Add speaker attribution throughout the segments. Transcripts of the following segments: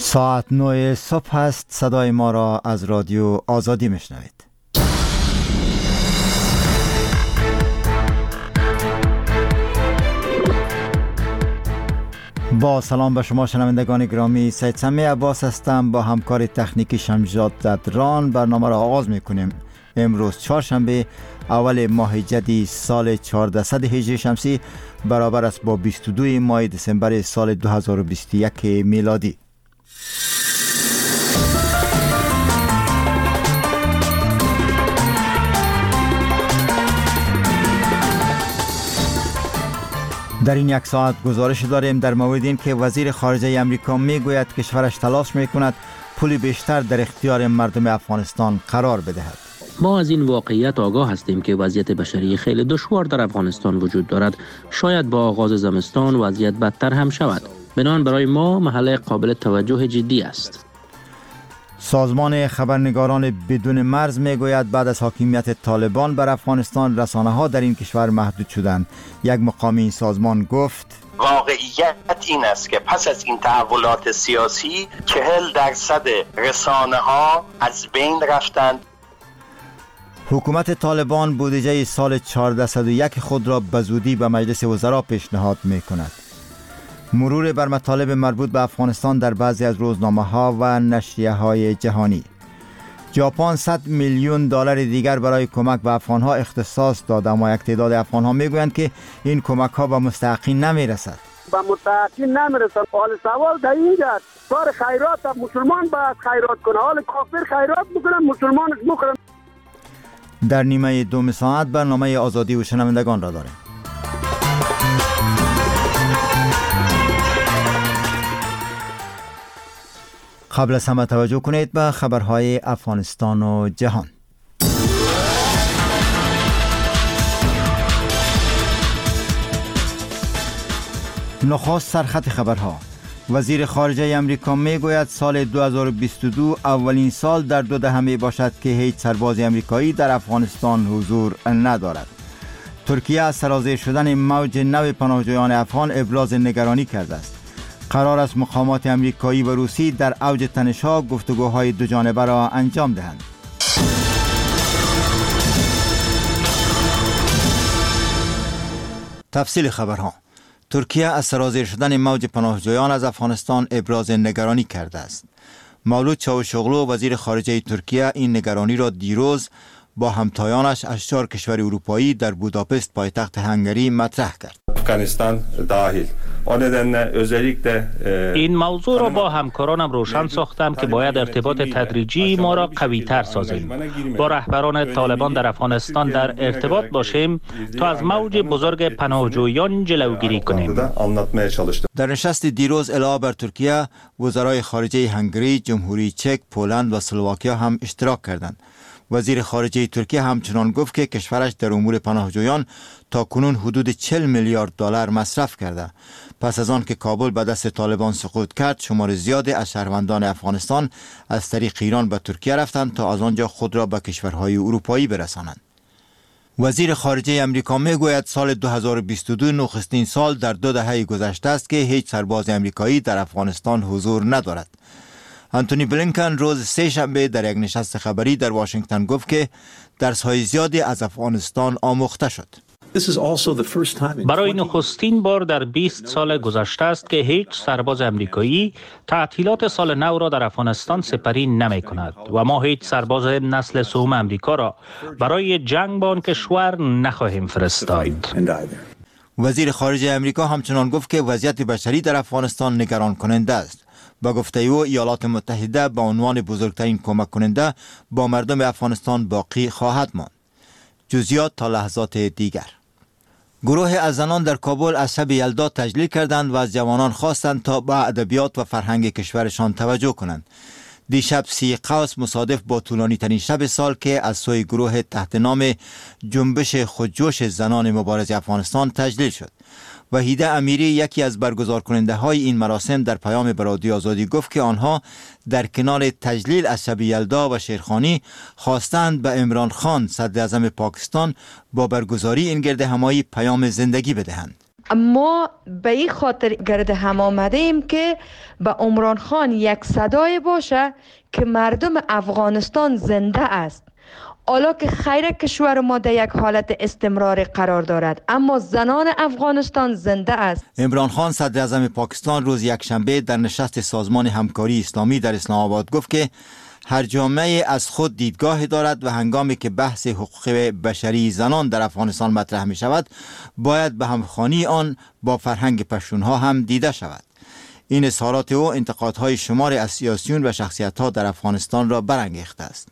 Speaker 1: ساعت 9 صبح است. صدای ما را از رادیو آزادی میشنوید. با سلام به شما شنوندگان گرامی، سید سمی عباس هستم. با همکار تکنیکی شمشاد زدران برنامه را آغاز میکنیم. امروز چهارشنبه اول ماه جدی سال 1400 هجری شمسی برابر است با 22 ماه دسامبر سال 2021 میلادی. در این یک ساعت گزارش داریم در مورد این که وزیر خارجه امریکا میگوید کشورش تلاش میکند پول بیشتر در اختیار مردم افغانستان قرار بدهد.
Speaker 2: ما از این واقعیت آگاه هستیم که وضعیت بشری خیلی دشوار در افغانستان وجود دارد. شاید با آغاز زمستان وضعیت بدتر هم شود. بنابراین برای ما محل قابل توجه جدی است.
Speaker 1: سازمان خبرنگاران بدون مرز میگوید بعد از حاکمیت طالبان بر افغانستان رسانه‌ها در این کشور محدود شدند. یک مقام این سازمان گفت
Speaker 3: واقعیت این است که پس از این تحولات سیاسی 40% رسانه‌ها از بین رفتند.
Speaker 1: حکومت طالبان بودجه سال 1401 خود را به زودی به مجلس وزرا پیشنهاد می‌کند. مرور بر مطالب مربوط به افغانستان در بعضی از روزنامه‌ها و نشریه‌های جهانی. ژاپن 100 میلیون دلار دیگر برای کمک به افغان‌ها اختصاص داده، اما یک تعداد افغان‌ها میگویند که این کمک‌ها به مستحقین نمی‌رسد.
Speaker 4: به مستحقین نمی‌رسد. حال سوال در اینجا کار خیرات مسلمان باید خیرات کنه، حال کافر خیرات بکنه مسلمانش بکنه.
Speaker 1: در نیمه دوم ساعت برنامه آزادی و شنوندگان را داریم. قبل از همه توجه کنید به خبرهای افغانستان و جهان. نخست سرخط خبرها. وزیر خارجه امریکا میگوید سال 2022 اولین سال در 2 دهه می باشد که هیچ سرباز امریکایی در افغانستان حضور ندارد. ترکیه از سرازیر شدن موج نو پناهجویان افغان ابراز نگرانی کرده است. قرار است مقامات امریکایی و روسی در اوج تنش‌ها گفتگوهای دو جانبه را انجام دهند. تفصیل خبرها. ترکیه از سرازیر شدن موج پناهجویان از افغانستان ابراز نگرانی کرده است. مولود چاوشوغلو وزیر خارجه ترکیه این نگرانی را دیروز با همتایانش از 4 کشور اروپایی در بوداپست پایتخت هنگری مطرح کرد.
Speaker 5: افغانستان داخل
Speaker 2: این موضوع را با همکارانم روشن ساختم که باید ارتباط تدریجی ما را قوی تر سازیم. با رهبران طالبان در افغانستان در ارتباط باشیم تا از موج بزرگ پناهجویان جلوگیری کنیم.
Speaker 1: در نشست دیروز علاوه بر ترکیه، وزرای خارجه هنگری، جمهوری چک، پولند و اسلواکیا هم اشتراک کردند. وزیر خارجه ترکیه همچنان گفت که کشورش در امور پناهجویان تاکنون حدود 40 میلیارد دلار مصرف کرده. پس از آن که کابل به دست طالبان سقوط کرد، شمار زیادی از شهروندان افغانستان از طریق ایران به ترکیه رفتند تا از آنجا خود را به کشورهای اروپایی برسانند. وزیر خارجه امریکا میگوید سال 2022 نخستین سال در 2 دهه گذشته است که هیچ سرباز امریکایی در افغانستان حضور ندارد. آنتونی بلینکن روز 3 شنبه در یک نشست خبری در واشنگتن گفت که درس‌های زیادی از افغانستان آموخته شد.
Speaker 2: برای نخستین بار در 20 سال گذشته است که هیچ سرباز امریکایی تعطیلات سال نو را در افغانستان سپری نمی کند و ما هیچ سرباز نسل سوم امریکا را برای جنگ با آن کشور نخواهیم فرستاد.
Speaker 1: وزیر خارجه امریکا همچنان گفت که وضعیت بشری در افغانستان نگران کننده است. با گفته او ایالات متحده به عنوان بزرگترین کمک کننده با مردم افغانستان باقی خواهد ماند. جزئیات تا لحظات دیگر. گروه از زنان در کابل از شب یلدا تجلیل کردند و از جوانان خواستند تا به ادبیات و فرهنگ کشورشان توجه کنند. دیشب 30 قوس مصادف با طولانی ترین شب سال که از سوی گروه تحت نام جنبش خودجوش زنان مبارز افغانستان تجلیل شد. وحیده امیری یکی از برگزار کننده های این مراسم در پیام به رادیو آزادی گفت که آنها در کنار تجلیل از شب یلدا و شیرخوانی خواستند به عمران خان صدر اعظم پاکستان با برگزاری این گرد همایی پیام زندگی بدهند.
Speaker 5: ما به این خاطر گرد هم آمده ایم که به عمران خان یک صدای باشه که مردم افغانستان زنده است. حالا که خیر کشور ما در یک حالت استمراری قرار دارد، اما زنان افغانستان زنده است.
Speaker 1: عمران خان صدر اعظم پاکستان روز یکشنبه در نشست سازمان همکاری اسلامی در اسلام آباد گفت که هر جامعه از خود دیدگاهی دارد و هنگامی که بحث حقوق بشری زنان در افغانستان مطرح می شود باید به همخوانی آن با فرهنگ پشتونها هم دیده شود. این اظهارات او انتقادهای شماری از سیاسیون و شخصیت‌ها در افغانستان را برانگیخته است.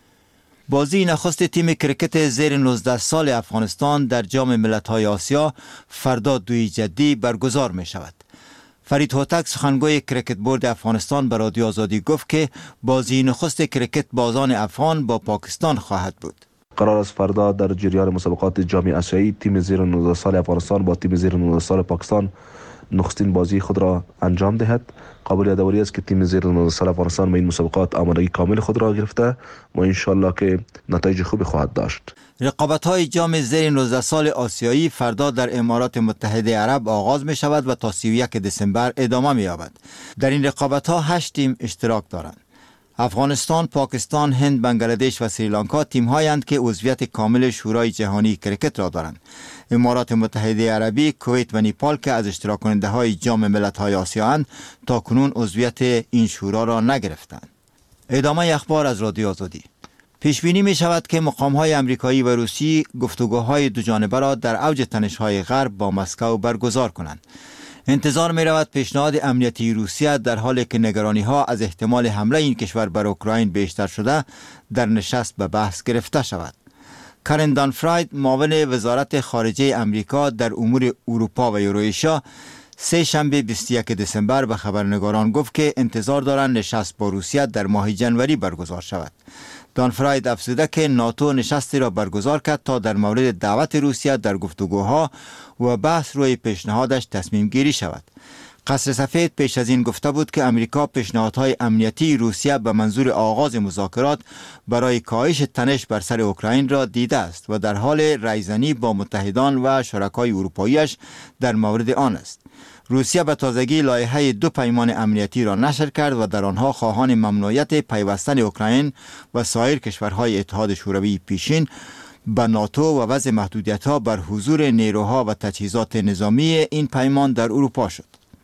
Speaker 1: بازی نخست تیم کرکت زیر 19 سال افغانستان در جام ملت‌های آسیا فردا 2 جدی برگزار می شود. فرید هوتک سخنگوی کرکت بورد افغانستان به رادیو آزادی گفت که بازی نخست کرکت بازان افغان با پاکستان خواهد بود.
Speaker 6: قرار است فردا در جریان مسابقات جام آسیایی تیم زیر 19 سال افغانستان با تیم زیر 19 سال پاکستان نخستین بازی خود را انجام دهد. قابل یادآوری است که تیم زیر 19 سال افغانستان به این مسابقات آمادگی کامل خود را گرفته و ان شاءالله که نتایج خوبی خواهد داشت.
Speaker 1: رقابت‌های جام زیر 19 سال آسیایی فردا در امارات متحده عرب آغاز می شود و تا 31 دسامبر ادامه می یابد. در این رقابت‌ها 8 تیم اشتراک دارند. افغانستان، پاکستان، هند، بنگلادش و سریلانکا تیم‌هایند که عضویت کامل شورای جهانی کرکت را دارند. امارات متحده عربی، کویت و نیپال که از اشتراک کننده‌های جام ملت‌های آسیا اند تا کنون عضویت این شورا را نگرفتند. ادامه اخبار از رادیو آزادی. پیش بینی می شود که مقام‌های آمریکایی و روسی گفتگوهای دوجانبه را در اوج تنش‌های غرب با مسکو برگزار کنند. انتظار می رود پیشنهاد امنیتی روسیه در حالی که نگرانی‌ها از احتمال حمله این کشور بر اوکراین بیشتر شده در نشست به بحث گرفته شود. کارن دانفراید معاون وزارت خارجه امریکا در امور اروپا و یوروئیشیا سه شنبه 21 دسامبر به خبرنگاران گفت که انتظار دارند نشست با روسیه در ماه جنوری برگزار شود. دانفراید افزوده که ناتو نشستی را برگزار کرد تا در مورد دعوت روسیه در گفتگوها و بحث روی پیشنهادش تصمیم گیری شود. قصر سفید پیش از این گفته بود که امریکا پیشنهادهای امنیتی روسیه به منظور آغاز مذاکرات برای کاهش تنش بر سر اوکراین را دیده است و در حال رایزنی با متحدان و شرکای اروپاییش در مورد آن است. روسیه به تازگی لایحه 2 پیمان امنیتی را نشر کرد و در آنها خواهان ممنوعیت پیوستن اوکراین و سایر کشورهای اتحاد شوروی پیشین به ناتو و وضع محدودیت‌ها بر حضور نیروها و تجهیزات نظامی این پیمان در اروپا شد.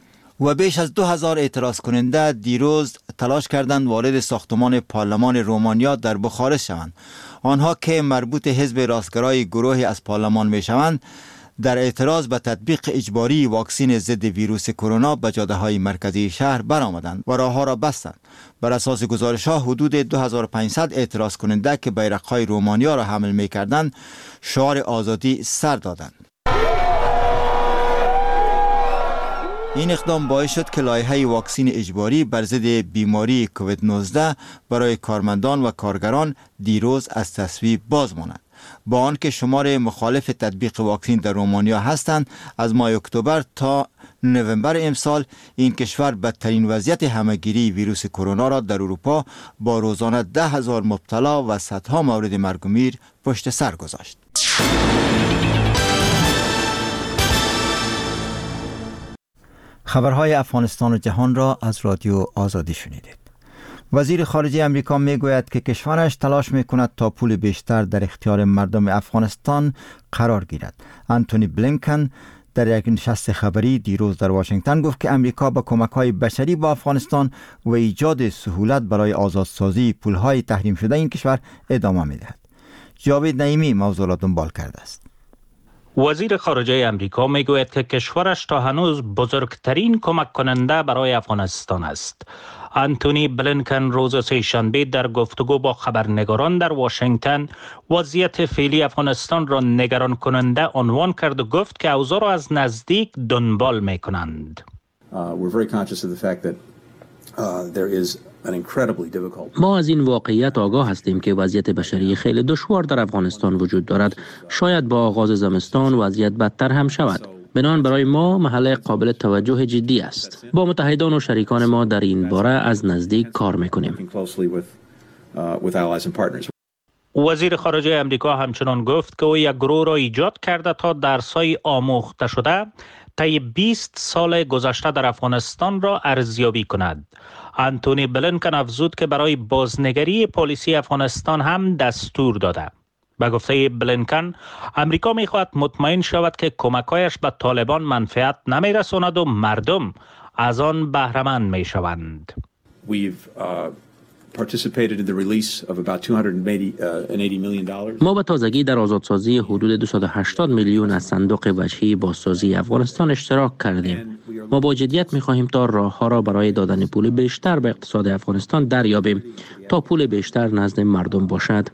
Speaker 1: و بیش از 2000 اعتراض کننده دیروز تلاش کردند وارد ساختمان پارلمان رومانیا در بخارست شوند. آنها که مربوط حزب راستگرای گروهی از پارلمان می شوند در اعتراض به تطبیق اجباری واکسن ضد ویروس کرونا به جاده‌های مرکزی شهر برآمدند و راه‌ها را بستند. بر اساس گزارش‌ها حدود 2500 اعتراض کننده که بیرق‌های رومانیا را حمل می‌کردند شعار آزادی سر دادند. این اقدام باعث شد که لایحه واکسن اجباری بر ضد بیماری کووید 19 برای کارمندان و کارگران دیروز از تصویب باز ماند. با آنکه شمار مخالف تطبیق واکسن در رومانیا هستند، از ماه اکتبر تا نوامبر امسال این کشور بدترین وضعیت همهگیری ویروس کرونا را در اروپا با روزانه 10,000 مبتلا و صدها مورد مرگ و میر پشت سر گذاشت. خبرهای افغانستان و جهان را از رادیو آزادی شنیدید. وزیر خارجه امریکا میگوید که کشورش تلاش میکند تا پول بیشتر در اختیار مردم افغانستان قرار گیرد. آنتونی بلینکن در یک نشست خبری دیروز در واشنگتن گفت که امریکا با کمک‌های بشری با افغانستان و ایجاد سهولت برای آزادسازی پول‌های تحریم شده این کشور ادامه میدهد. جاوید نعیمی موضوع را دنبال کرده است.
Speaker 2: وزیر خارجه امریکا میگوید که کشورش تا هنوز بزرگترین کمک کننده برای افغانستان است. آنتونی بلینکن روز سه‌شنبه در گفتگو با خبرنگاران در واشنگتن وضعیت فعلی افغانستان را نگران کننده عنوان کرد و گفت که اوضاع را از نزدیک دنبال می‌کنند.
Speaker 7: ما از این واقعیت آگاه هستیم که وضعیت بشری خیلی دشوار در افغانستان وجود دارد. شاید با آغاز زمستان وضعیت بدتر هم شود. بنابراین برای ما محل قابل توجه جدی است. با متحدان و شریکان ما در این باره از نزدیک کار میکنیم.
Speaker 2: وزیر خارجه امریکا همچنان گفت که او یک گروه را ایجاد کرده تا درس‌های آموخته شده طی 20 سال گذشته در افغانستان را ارزیابی کند. آنتونی بلینکن افزود که برای بازنگری پلیسی افغانستان هم دستور داده. به گفته بلینکن، امریکا می‌خواهد مطمئن شود که کمک‌هایش به طالبان منفعت نمی‌رساند و مردم از آن بهره‌مند می‌شوند.
Speaker 7: ما به تازگی در آزادسازی حدود 280 میلیون از صندوق وجهی بازسازی افغانستان اشتراک کردیم. ما با جدیت می‌خواهیم تا راه‌ها را برای دادن پول بیشتر به اقتصاد افغانستان دریابیم تا پول بیشتر نزد مردم باشد.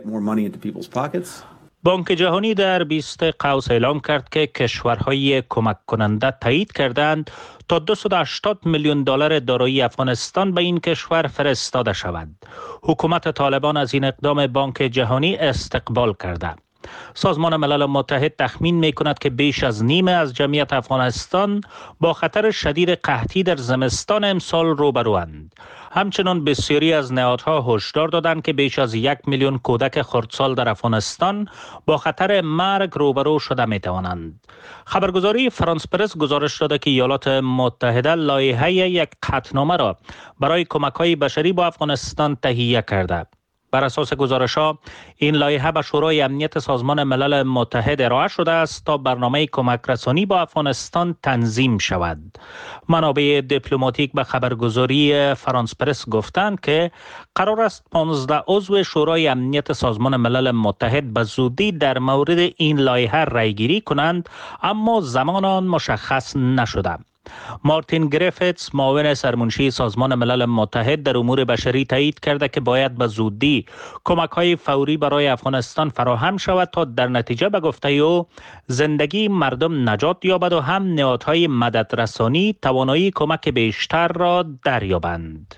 Speaker 2: بانک جهانی در 20 قوس اعلام کرد که کشورهای کمک کننده تایید کردند تا 280 میلیون دلار دارایی افغانستان به این کشور فرستاده شود. حکومت طالبان از این اقدام بانک جهانی استقبال کرده. سازمان ملل متحد تخمین می کند که بیش از نیمه از جمعیت افغانستان با خطر شدید قحطی در زمستان امسال روبروند. همچنان بسیاری از نهادها هشدار دادند که بیش از 1 میلیون کودک خردسال در افغانستان با خطر مرگ روبرو شده می توانند. خبرگزاری فرانس پرس گزارش داده که ایالات متحده لایحه یک قطعنامه را برای کمک‌های بشری با افغانستان تهیه کرده. بر اساس گزارش‌ها این لایحه به شورای امنیت سازمان ملل متحد ارائه شده است تا برنامه کمک رسانی با افغانستان تنظیم شود. منابع دیپلماتیک به خبرگزاری فرانس پرس گفتند که قرار است 15 عضو شورای امنیت سازمان ملل متحد به زودی در مورد این لایحه رأی‌گیری کنند، اما زمان آن مشخص نشده. مارتین گریفتس، معاون سرمنشی سازمان ملل متحد در امور بشری، تایید کرده که باید به زودی کمک‌های فوری برای افغانستان فراهم شود تا در نتیجه به گفته او زندگی مردم نجات یابد و هم نهادهای مددرسانی توانایی کمک بیشتر را دریابند.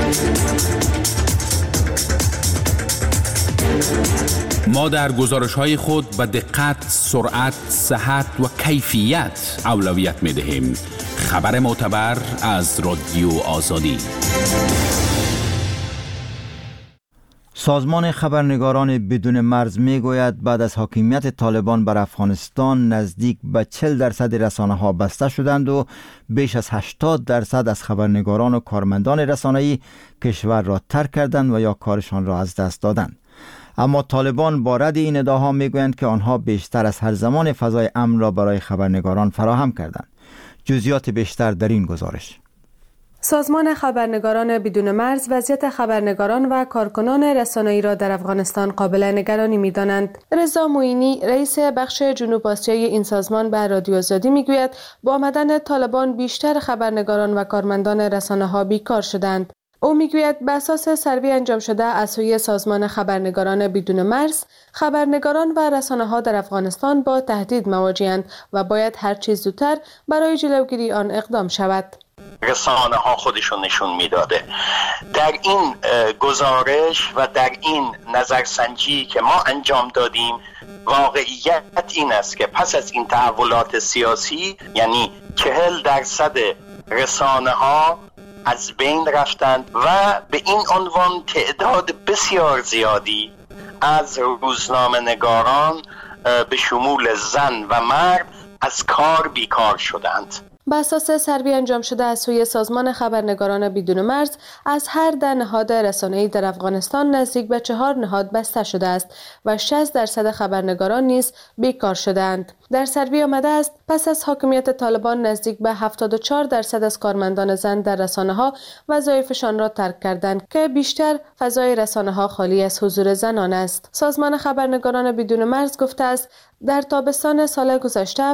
Speaker 8: ما در گزارش‌های خود به دقت، سرعت، صحت و کیفیت اولویت می‌دهیم. خبر معتبر از رادیو آزادی.
Speaker 1: سازمان خبرنگاران بدون مرز میگوید بعد از حاکمیت طالبان بر افغانستان نزدیک به 40% رسانه‌ها بسته شدند و بیش از 80% از خبرنگاران و کارمندان رسانه‌ای کشور را ترک کردند و یا کارشان را از دست دادند. اما طالبان با رد این ادعاها میگویند که آنها بیشتر از هر زمان فضای امن را برای خبرنگاران فراهم کردند. جزئیات بیشتر در این گزارش.
Speaker 9: سازمان خبرنگاران بدون مرز وضعیت خبرنگاران و کارکنان رسانه‌ای را در افغانستان قابل نگرانی می‌دانند. رضا معینی، رئیس بخش جنوب آسیایی این سازمان، به رادیو آزادی می‌گوید با آمدن طالبان بیشتر خبرنگاران و کارمندان رسانه‌ها بیکار شدند. او میگوید به اساس سروی انجام شده از سوی سازمان خبرنگاران بدون مرز، خبرنگاران و رسانه‌ها در افغانستان با تهدید مواجه‌اند و باید هر چیز زودتر برای جلوگیری آن اقدام شود.
Speaker 3: رسانه ها خودشون نشون میداده. در این گزارش و در این نظرسنجی که ما انجام دادیم، واقعیت این است که پس از این تحولات سیاسی، یعنی 40% رسانه ها از بین رفتند و به این عنوان تعداد بسیار زیادی از روزنامه نگاران به شمول زن و مرد از کار بیکار شدند.
Speaker 9: بر اساس سروی انجام شده از سوی سازمان خبرنگاران بدون مرز، از هر 10 نهاد رسانه‌ای در افغانستان نزدیک به 4 نهاد بسته شده است و 60% خبرنگاران نیز بیکار شدند. در سروی آمده است پس از حاکمیت طالبان نزدیک به 74% از کارمندان زن در رسانه‌ها وظایفشان را ترک کردند که بیشتر فضای رسانه‌ها خالی از حضور زنان است. سازمان خبرنگاران بدون مرز گفته است در تابستان سال گذشته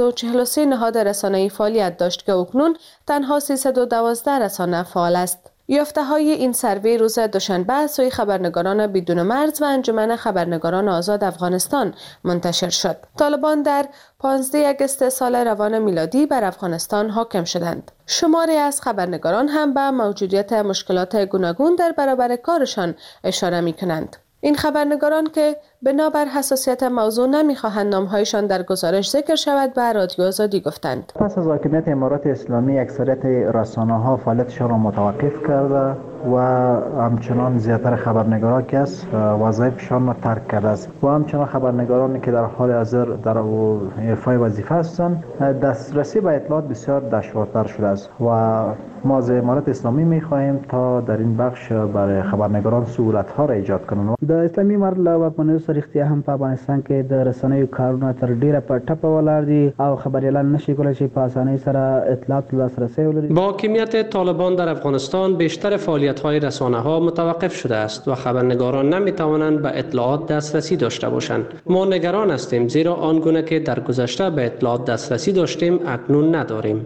Speaker 9: 543 نهاد رسانه‌ای فعالیت داشت که اکنون تنها 312 رسانه فعال است. یافته‌های این سروی روز دوشنبه از سوی خبرنگاران بدون مرز و انجمن خبرنگاران آزاد افغانستان منتشر شد. طالبان در 15 اگست سال روان میلادی بر افغانستان حاکم شدند. شماری از خبرنگاران هم به موجودیت مشکلات گوناگون در برابر کارشان اشاره می‌کنند. این خبرنگاران که بنابر حساسیت موضوع نمیخواهند نامهایشان در گزارش ذکر شود به رادیو آزادی گفتند.
Speaker 10: پس از حاکمیت امارات اسلامی اکثریت رسانه‌ها فعالیتشان را متوقف کرده و همچنان زیاتر خبرنگاران که است وظایفشان را ترک کرده است و همچنان خبرنگارانی که در حال حاضر در ایفای وظیفه هستند دسترسی به اطلاعات بسیار دشوارتر شده است و ما از امارت اسلامی می‌خواهیم تا در این بخش برای خبرنگاران سهولت‌ها را ایجاد کنند.
Speaker 11: د اسلامي امارت له واکمنیو سره اختیا هم په افغانستان کې د رسنیو کارونه تر ډیره په ټپه ولاړ دي او خبريالان نشي کولای چې په اسانۍ سره اطلاعات لاسرسی ولري.
Speaker 12: با حاکمیت طالبان در افغانستان بیشتر فعالیت‌های رسانه‌ها متوقف شده است و خبرنگاران نمی‌توانند به اطلاعات دسترسی داشته باشند. ما نگران هستیم زیرا آنگونه که در گذشته به اطلاعات دسترسی داشتیم اکنون نداریم.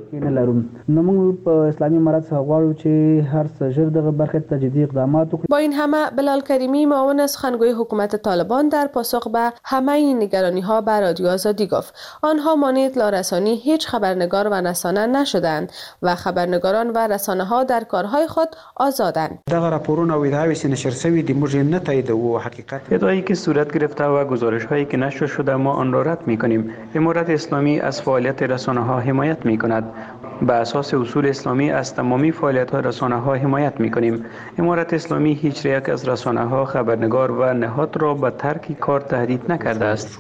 Speaker 9: با این همه بلال کریمی معاون سخنگوی حکومت طالبان در پاسخ به همه این نگرانی‌ها به رادیو آزادی گفت آنها مانع اطلاع رسانی هیچ خبرنگار و رسانه نشدند و خبرنگاران و رسانه‌ها در کارهای خود آزادند.
Speaker 13: ادعایی که صورت گرفته و گزارش‌هایی که نشر شده ما آن را رد می‌کنیم. امارت اسلامی از فعالیت رسانه‌ها حمایت می‌کند. به اساس اصول اسلامی از تمامی فعالیت‌های رسانه‌ها حمایت می‌کنیم. امارت اسلامی هیچ یک از رسانه‌ها خبرنگار و نهاد را به ترک کار تهدید نکرده است.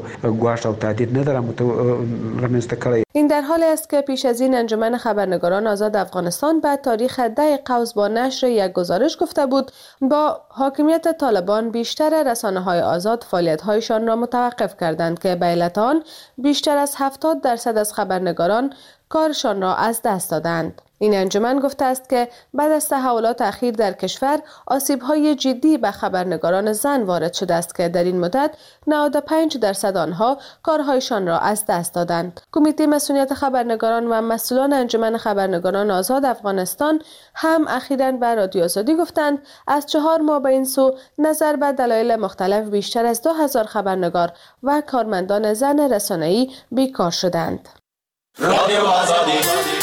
Speaker 9: این در حالی است که پیش از این انجمن خبرنگاران آزاد افغانستان به تاریخ 10 قوس با نشر یک گزارش گفته بود با حاکمیت طالبان بیشتر رسانه‌های آزاد فعالیت‌هایشان را متوقف کردند که به علت آن بیشتر از 70% از خبرنگاران کارشان را از دست دادند. این انجمن گفته است که بعد از تحولات اخیر در کشور آسیب‌های جدی به خبرنگاران زن وارد شده است که در این مدت 95% آنها کارهایشان را از دست دادند. کمیته مسئولیت خبرنگاران و مسئولان انجمن خبرنگاران آزاد افغانستان هم اخیراً به رادیو آزادی گفتند از 4 ماه به این سو نظر به دلایل مختلف بیشتر از 2000 خبرنگار و کارمندان زن رسانه‌ای بیکار شدند. رادیو آزادی.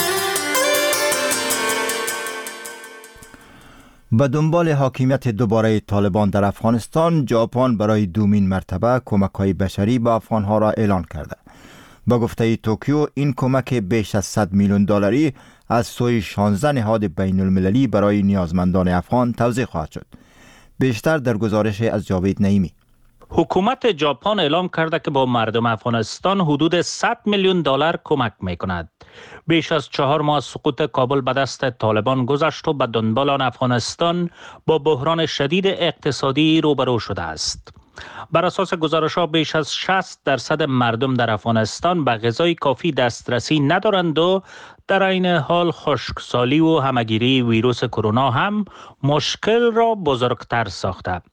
Speaker 1: به دنبال حاکمیت دوباره طالبان در افغانستان، ژاپن برای دومین مرتبه کمک‌های بشری به افغان‌ها را اعلان کرده. با گفته توکیو این کمک بیش از 100 میلیون دلاری از سوی 16 نهاد بین المللی برای نیازمندان افغان توزیع خواهد شد. بیشتر در گزارش از جاوید نعیمی.
Speaker 2: حکومت ژاپن اعلام کرده که با مردم افغانستان حدود 100 میلیون دلار کمک می‌کند. بیش از 4 ماه سقوط کابل به دست طالبان گذشت و به دنبال آن افغانستان با بحران شدید اقتصادی روبرو شده است. بر اساس گزارش‌ها بیش از 60% مردم در افغانستان به غذای کافی دسترسی ندارند و در عین حال خشکسالی و همه‌گیری ویروس کرونا هم مشکل را بزرگتر ساخته.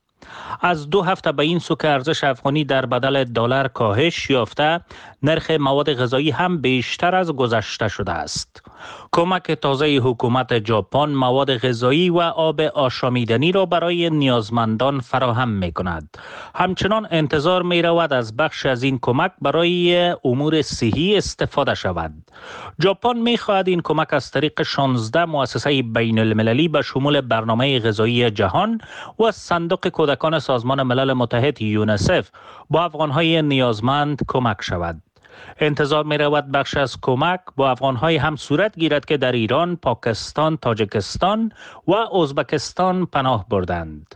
Speaker 2: از 2 هفته به این سو که ارزش افغانی در بدل دلار کاهش یافته، نرخ مواد غذایی هم بیشتر از گذشته شده است. کمک تازه حکومت ژاپن مواد غذایی و آب آشامیدنی را برای نیازمندان فراهم می کند. همچنان انتظار می رود از بخش از این کمک برای امور صحی استفاده شود. ژاپن می خواهد این کمک از طریق 16 مؤسسه بین المللی به شمول برنامه غذایی جهان و صندوق کودکان سازمان ملل متحد یونیسف با افغانهای نیازمند کمک شود. انتظار می رود بخش از کمک با افغانهای هم صورت گیرد که در ایران، پاکستان، تاجیکستان و ازبکستان پناه بردند.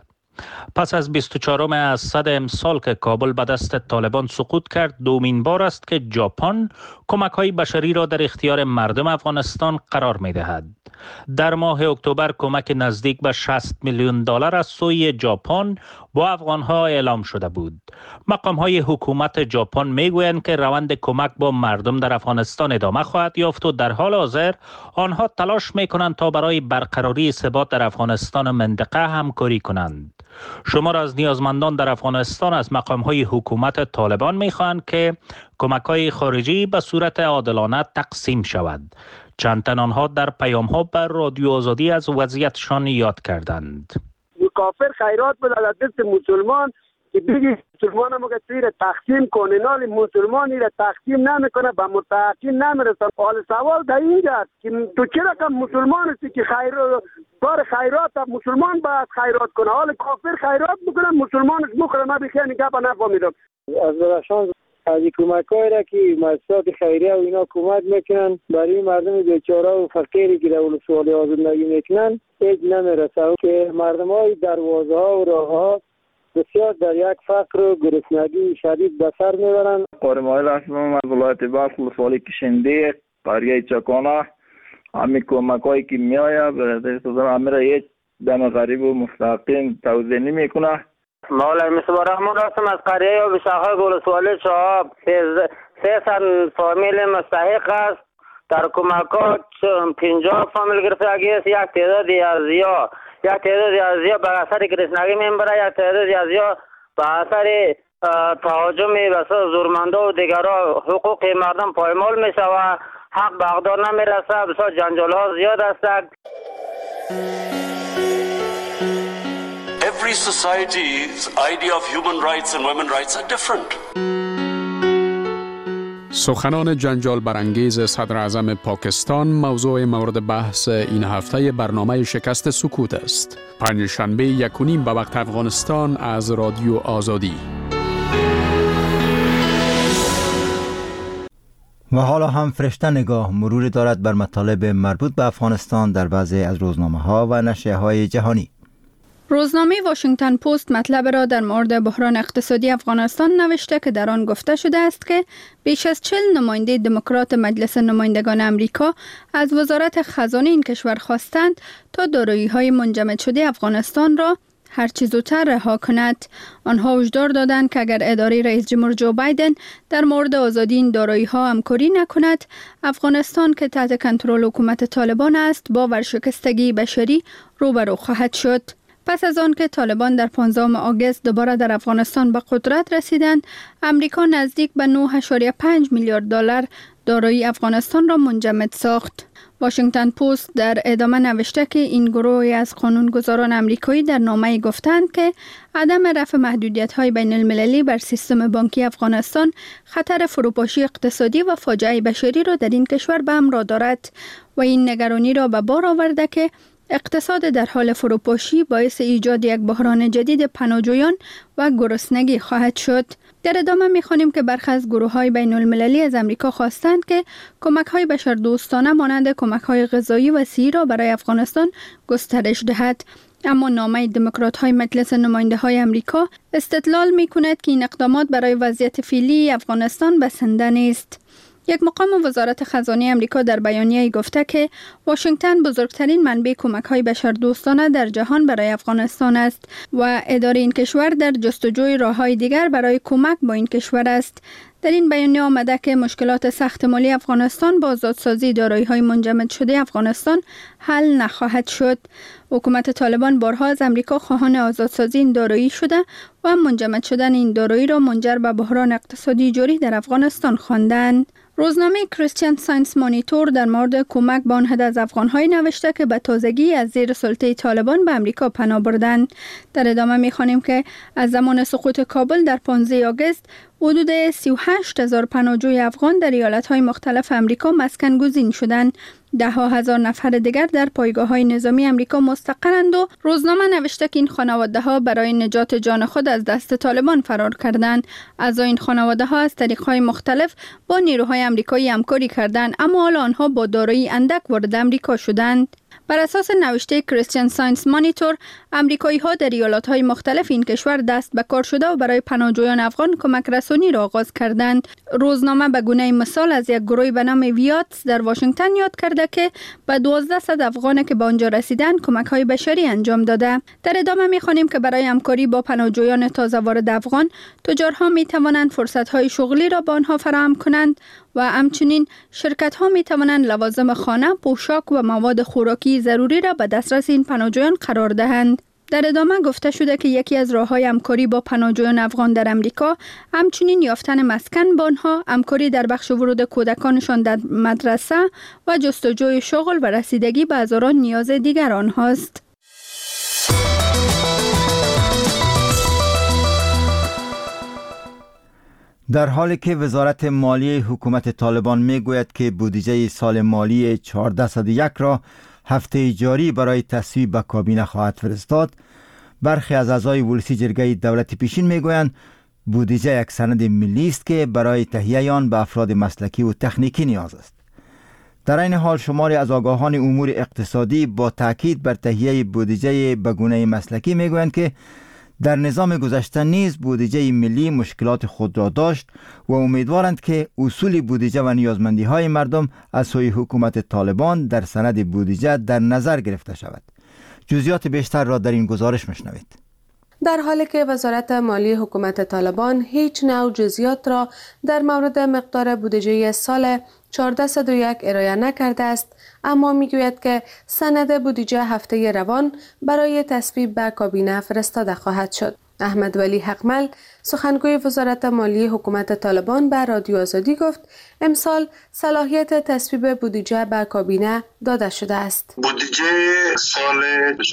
Speaker 2: پس از 24 اسفند امسال که کابل به دست طالبان سقوط کرد، دومین بار است که ژاپن کمک‌های بشری را در اختیار مردم افغانستان قرار می‌دهد. در ماه اکتبر کمک نزدیک به 60 میلیون دلار از سوی ژاپن با افغان‌ها اعلام شده بود. مقام‌های حکومت ژاپن می‌گویند که روند کمک با مردم در افغانستان ادامه خواهد یافت و در حال حاضر آنها تلاش می‌کنند تا برای برقراری ثبات در افغانستان و منطقه همکاری کنند. شمار از نیازمندان در افغانستان از مقام‌های حکومت طالبان می‌خواهند که کمک‌های خارجی به صورت عادلانه تقسیم شود. چند تن آنها در پیام‌ها بر رادیو آزادی از وضعیتشان یاد کردند.
Speaker 4: کافر خیرات بده در دست مسلمان که بگی مسلمان هم که توی را تقسیم کنه، نال مسلمانی را تقسیم نمیکنه، به متحقین نمیرسن. حال سوال در اینجاست که تو چرا که مسلمان هستی که کار خیرات مسلمان باید خیرات کنه، حال کافر خیرات بکنه مسلمانش بخوره. من بخیر نگاه نفهمیدم
Speaker 14: از درشان از کمک‌هایی را که مؤسسات خیریه و اینا کمک میکنن برای مردم بیچاره و فقیری که در ولسوالی زندگی میکنن، هیچ نمیرسه که مردم های دروازه ها و راه ها بسیار در یک فقر و گرسنگی شدید به سر میبرند.
Speaker 15: قارمایل هستم از ولایت بلخ ولسوالی کشنده قریه چکانه. همین کمک هایی که میآید برای همه هیچ دم غریب و مستقیم توضیح نمیکنه.
Speaker 16: مولا مصباح رحمان هستم از قریه بشاخه ولسوالی شهاب. 300 فامیل مستحق است. در کمکات 50 فامیل گرفتگی است. یک تعدادی از یا به اثر گرسنگی میبره، یک تعدادی از یا به اثر تهاجم بسیار زورمنده و دیگرها حقوق مردم پایمال میشه و حق به اقدار نمیرسه. بسیار جنجال ها زیاد است.
Speaker 17: Every society's idea of human rights and women's rights are different.
Speaker 8: سخنان جنجال برانگیز صدر اعظم پاکستان موضوع مورد بحث این هفته برنامه شکست سکوت است. پنجشنبه 1:30 به وقت افغانستان از رادیو آزادی.
Speaker 1: و حالا هم فرشته نگاه مرور دارد بر مطالب مربوط به افغانستان در بعضی از روزنامه‌ها و نشریه‌های جهانی.
Speaker 18: روزنامه واشنگتن پست مطلب را در مورد بحران اقتصادی افغانستان نوشته که در آن گفته شده است که بیش از 40 نماینده دموکرات مجلس نمایندگان امریکا از وزارت خزانه این کشور خواستند تا دارایی‌های منجمد شده افغانستان را هر چه زودتر رها کند. آنها هشدار دادند که اگر اداره رئیس جمهور جو بایدن در مورد آزادی این دارایی‌ها همکاری نکند، افغانستان که تحت کنترل حکومت طالبان است با ورشکستگی بشری روبرو خواهد شد. پس از آن که طالبان در 15 آگوست دوباره در افغانستان به قدرت رسیدند، امریکا نزدیک به 9.5 میلیارد دلار دارایی افغانستان را منجمد ساخت. واشنگتن پست در ادامه نوشته که این گروه از قانونگذاران امریکایی در نامه گفتند که عدم رفع محدودیت‌های بین المللی بر سیستم بانکی افغانستان خطر فروپاشی اقتصادی و فاجعه بشری را در این کشور به همراه دارد و این نگرانی را به بار آورده که اقتصاد در حال فروپاشی باعث ایجاد یک بحران جدید پناهجویان و گرسنگی خواهد شد. در ادامه می‌خوانیم که برخی از گروه‌های بین‌المللی از امریکا خواستند که کمک‌های بشردوستانه مانند کمک‌های غذایی و صحی را برای افغانستان گسترش دهد. اما نامه دموکرات‌های مجلس نماینده‌های امریکا استدلال می‌کند که این اقدامات برای وضعیت فعلی افغانستان بسنده نیست. یک مقام وزارت خزانه امریکا در بیانیه‌ای گفته که واشنگتن بزرگترین منبع کمک‌های بشردوستانه در جهان برای افغانستان است و اداره این کشور در جستجوی راه‌های دیگر برای کمک با این کشور است. در این بیانیه آمده که مشکلات سخت مالی افغانستان با آزادسازی دارایی‌های منجمد شده افغانستان حل نخواهد شد. حکومت طالبان بارها از امریکا خواهان آزادسازی این دارایی شده و منجمد شدن این دارایی را منجر به بحران اقتصادی جاری در افغانستان خواندند. روزنامه کریستین ساینس مانیتور در مورد کمک به آن عده از افغان‌های نوشته که به تازگی از زیر سلطه طالبان به امریکا پناه بردند. در ادامه می‌خوانیم که از زمان سقوط کابل در 15 آگوست حدود 38,000 پناهجوی افغان در ایالت‌های مختلف امریکا مسکن گزین شدند. 10,000 نفر دیگر در پایگاه‌های نظامی امریکا مستقرند و روزنامه نوشته که این خانواده‌ها برای نجات جان خود از دست طالبان فرار کردند. اعضای این خانواده‌ها از طریق‌های مختلف با نیروهای آمریکایی همکاری کردند، اما حالا آنها با دارایی اندک وارد امریکا شدند. بر اساس نوشته کریستین ساینس مانیتور، آمریکایی‌ها در ایالت‌های مختلف این کشور دست به کار شده و برای پناهجویان افغان کمک رسانی را آغاز کردند. روزنامه به گونه مثال از یک گروهی به نام ویاتس در واشنگتن یاد کرده که به 1200 افغان که به آنجا رسیدند کمک‌های بشری انجام داده. در ادامه می‌خوانیم که برای همکاری با پناهجویان تازه وارد افغان، تجارها می‌توانند فرصت‌های شغلی را به آنها فراهم کنند و همچنین شرکت‌ها می‌توانند لوازم خانه، پوشاک و مواد خوراکی ضروری را به دسترس این پناهجویان قرار دهند. در ادامه گفته شده که یکی از راه‌های همکاری با پناهجویان افغان در امریکا همچنین یافتن مسکن با آنها، همکاری در بخش ورود کودکانشان در مدرسه و جستجوی شغل و رسیدگی به هزاران نیاز دیگر آنهاست.
Speaker 1: در حالی که وزارت مالی حکومت طالبان میگوید که بودجه سال مالی 1401 را هفته جاری برای تصویب به کابینه خواهد فرستاد، برخی از اعضای ولسی جرگه دولت پیشین میگویند بودجه یک سند ملی است که برای تهیه آن به افراد مسلکی و تکنیکی نیاز است. در این حال شماری از آگاهان امور اقتصادی با تاکید بر تهیه بودجه به گونه مسلکی میگویند که در نظام گذشته نیز بودجه ملی مشکلات خود را داشت و امیدوارند که اصول بودجه و نیازمندی های مردم از سوی حکومت طالبان در سند بودجه در نظر گرفته شود. جزئیات بیشتر را در این گزارش مشنوید.
Speaker 9: در حالی که وزارت مالی حکومت طالبان هیچ نوع جزئیات را در مورد مقدار بودجه سال 1401 ارائه نکرده است، اما میگوید که سند بودجه هفته روان برای تصویب به کابینه فرستاده خواهد شد. احمد ولی حقمل سخنگوی وزارت مالی حکومت طالبان به رادیو آزادی گفت امسال صلاحیت تصویب بودجه به کابینه داده شده است.
Speaker 19: بودجه سال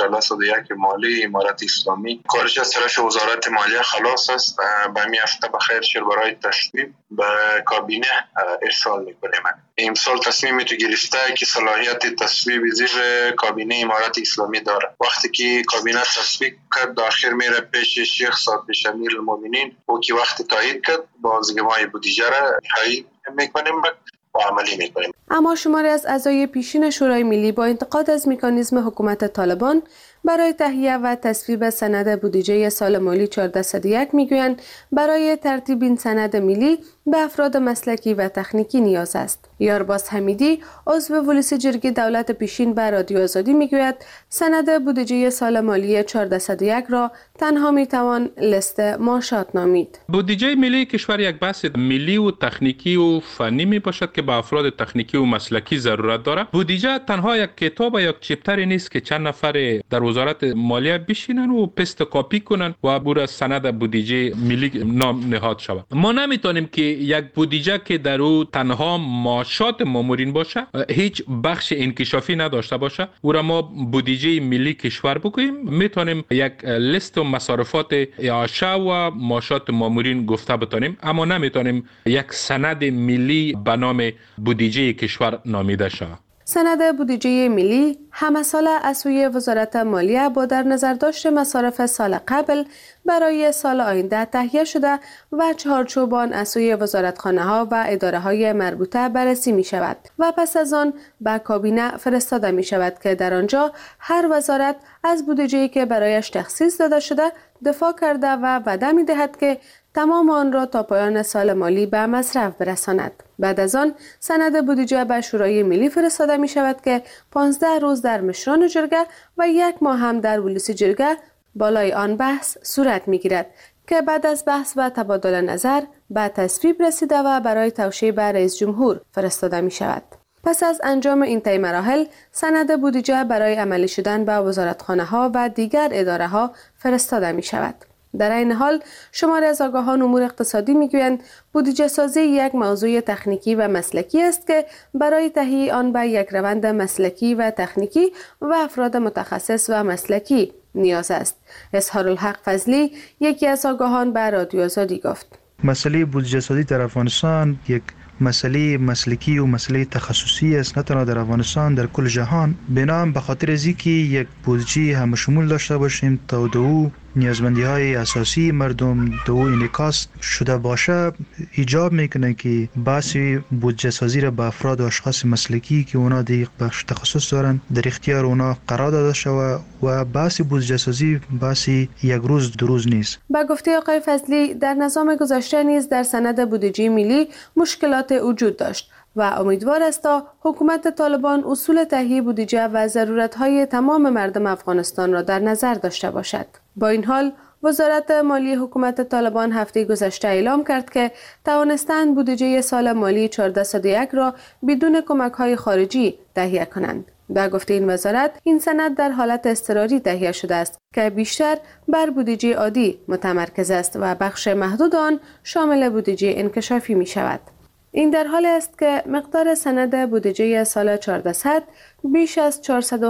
Speaker 19: 1401 مالی امارت اسلامی کارش از طرف وزارت مالیه خلاص است. به همین هفته بخیر شد برای تصویب به کابینه ارسال میکنیم. امسال تصمیم تو گرفته که صلاحیت تصویب زیر کابینه امارت اسلامی داره. وقتی که کابینه تصویب کرد داخل میره پیش شیخ صادق امیر المؤمنین او که وقتی تایید کرد بازگمای بودجه را تایید میکنیم و عملی میکنیم.
Speaker 9: اما شماری از اعضای پیشین شورای ملی با انتقاد از مکانیزم حکومت طالبان برای تهیه و تصویب سند بودجه سال مالی 1401 میگویند برای ترتیب این سند ملی به افراد مسلکی و تکنیکی نیاز است. یارباز حمیدی عضو ولسی جرگه دولت پیشین به رادیو آزادی میگوید سند بودجه سال مالی 1401 را تنها میتوان لیست معاشات نامید.
Speaker 20: بودجه ملی کشور یک بحث ملی و تکنیکی و فنی می باشد که به افراد تکنیکی و مسلکی ضرورت دارد. بودجه تنها یک کتاب یا یک چپتری نیست که چند نفر در وزارت مالیه بشینن و پست کاپی کنن و بر سند بودجه ملی نام نهاد شود. ما نمیتونیم که یک بودجه که در او تنها معاشات مامورین باشه، هیچ بخش انکشافی نداشته باشه، او را ما بودجه ملی کشور بگوییم. میتونیم یک لیست مصارفات اعاشه و معاشات مامورین گفته بتونیم، اما نمیتونیم یک سند ملی به نام بودجه کشور نامیده شود.
Speaker 9: سند بودجه ملی همه ساله از سوی وزارت مالیه با در نظر داشت مصارف سال قبل برای سال آینده تهیه شده و چهارچوبان از سوی وزارتخانه ها و اداره های مربوطه بررسی می شود و پس از آن به کابینه فرستاده می شود که در آنجا هر وزارت از بودجه‌ای که برایش تخصیص داده شده دفاع کرده و وعده می دهد که تمام آن را تا پایان سال مالی به مصرف برساند. بعد از آن سند بودجه به شورای ملی فرستاده می شود که 15 روز در مشران جرگه و 1 ماه هم در ولسی جرگه بالای آن بحث صورت می گیرد که بعد از بحث و تبادل نظر به تصویب رسیده و برای توشیح به رئیس جمهور فرستاده می شود. پس از انجام این طی مراحل سند بودجه برای عملی شدن به وزارتخانه ها و دیگر اداره ها فرستاده می شود. در این حال شماری از آگاهان امور اقتصادی میگویند بودجه سازی یک موضوع تکنیکی و مسلکی است که برای تهیه آن به یک روند مسلکی و تکنیکی و افراد متخصص و مسلکی نیاز است. اظهارالحق فضلی یکی از آگاهان به رادیو آزادی گفت
Speaker 21: مسئله بودجه سازی در افغانستان یک مسئله مسلکی و مسئله تخصصی است، نه تنها در افغانستان، در کل جهان. بنام به خاطر از اینکه یک بودجه همشمول داشته باشیم تا دو نیازمندی های اساسی مردم دو انعکاس شده باشه، ایجاب میکنه که بحث بودجه سازی را به افراد و اشخاص مسلکی که اونا در یک بخش تخصص دارن در اختیار اونا قرار داده شود و بحث بودجه سازی بحث یک روز دو روز نیست.
Speaker 9: با گفته آقای فضلی در نظام گذشته نیز در سند بودجه ملی مشکلات وجود داشت و امیدوار است تا حکومت طالبان اصول تهیه بودجه و ضرورت‌های تمام مردم افغانستان را در نظر داشته باشد. با این حال وزارت مالی حکومت طالبان هفته گذشته اعلام کرد که توانستند بودجه سال مالی 1401 را بدون کمک‌های خارجی تهیه کنند. با گفته این وزارت این سند در حالت اضطراری تهیه شده است که بیشتر بر بودجه عادی متمرکز است و بخش محدود آن شامل بودجه انکشافی می شود. این در حالی است که مقدار سند بودجه سال 1400 بیش از